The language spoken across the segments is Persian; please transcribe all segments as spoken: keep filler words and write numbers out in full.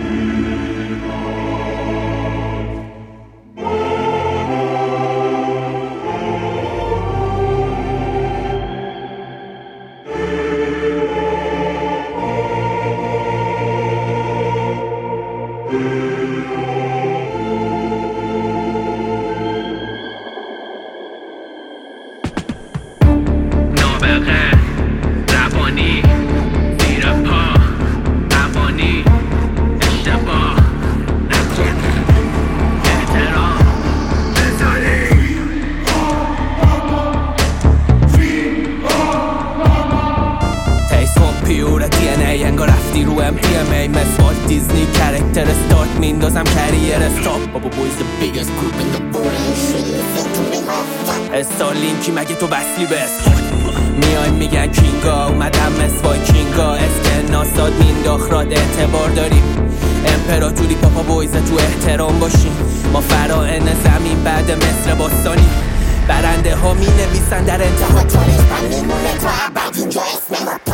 انگار رفتی رو ام پی ام ای مثل دیزنی کرکتر استارت میندازم کریر استاپ بابا بویز the biggest group in the world استارلینکی مگه تو وصلی به اسپورت میای میگن کینگا اومدم مثل وایکینگا اسکن ناساد مینداخت راد اعتبار داریم امپراتوری پاپا بویز تو احترام باشیم ما فرائن زمین بعد مصر باستانی برنده ها می نویسن در انتها تاریخ من میمونه تا ابد اینجا اسم ما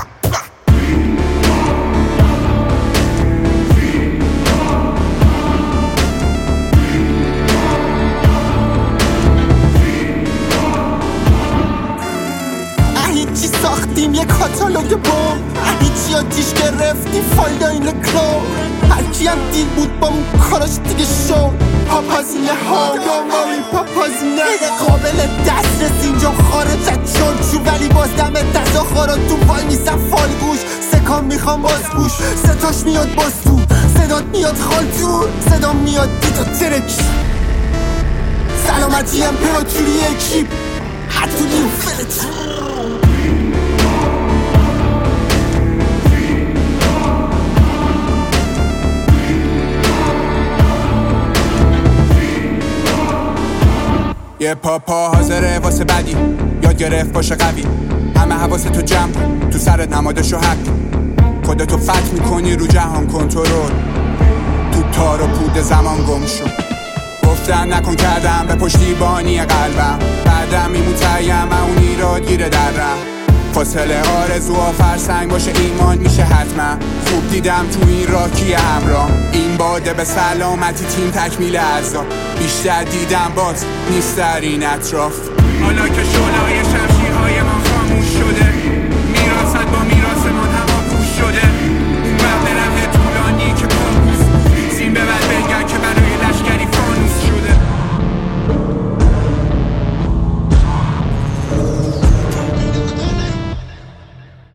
هیچی ساختیم یه کاتالوگ بوم هیچی آتیش گرفتیم فایده این کلو هرکی هم دید بود با اون کاراش دیگه شو پاپازینه ها دنبالی پاپازینه قابل دسترس اینجا خارج از چون ولی باز دم دست آخارا تو وای میسم فالگوش سکان میخوام باز گوش ستاش میاد باز تو صدات میاد خالتون صدا میاد دیتا ترک سلامتی امپراتوری اکیپ حتی نیو فلت یه پاپا حاضره واسه بدی یاد گرفت باشه قوی همه حواس تو جمع تو سرت نمادشو حق خودتو فتح میکنی رو جهان کنترل تو تار و پود زمان گم شو گفتم نکن کردم به پشتیبانی قلبم بعدم میمون تایم اون ایراد گیره درم فاصله آرزوها فرسنگ باشه ایمان میشه حتما خوب دیدم تو این راکی همراه این باده به سلامتی تیم تکمیل اعضا بیشتر دیدم باز نیست در این اطراف حالا که شلای